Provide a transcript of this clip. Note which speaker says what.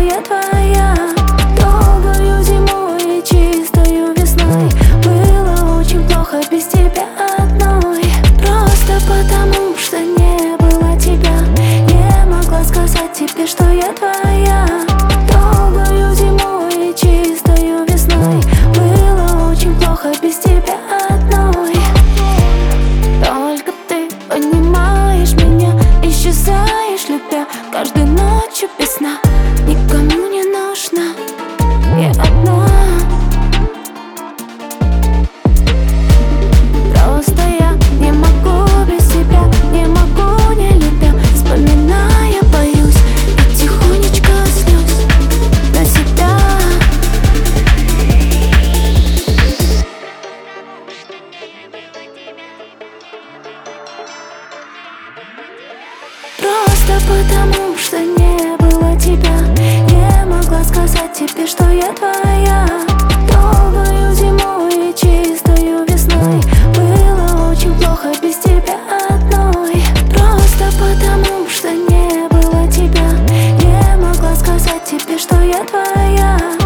Speaker 1: я твоя. Долгою зимой и чистою весной было очень плохо без тебя одной. Просто потому, что не было тебя, не могла сказать тебе, что я твоя. Долгою зимой и чистою весной было очень плохо без тебя одной. Только ты понимаешь меня, исчезаешь, любя, каждой ночью без сна. Никому не нужна, я одна. Просто я не могу без тебя, не могу не любя. Вспоминая, боюсь и тихонечко слез на себя. Просто потому, что не было тебя, не могла сказать тебе, что я твоя. Долгою зимой и чистою весной было очень плохо без тебя одной. Просто потому, что не было тебя, не могла сказать тебе, что я твоя.